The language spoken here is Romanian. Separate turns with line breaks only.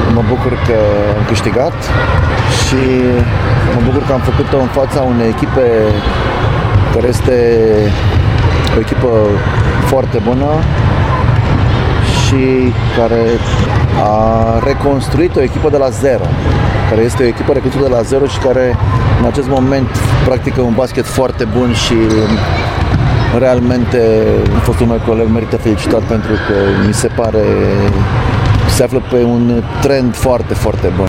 mă bucur că am câștigat și mă bucur că am făcut-o în fața unei echipe care este o echipă foarte bună și care a reconstruit o echipă de la zero, care este o echipă reconstruită de la zero și care în acest moment practică un basket foarte bun și realmente fostul meu coleg merită felicitat pentru că mi se pare se află pe un trend foarte, foarte bun.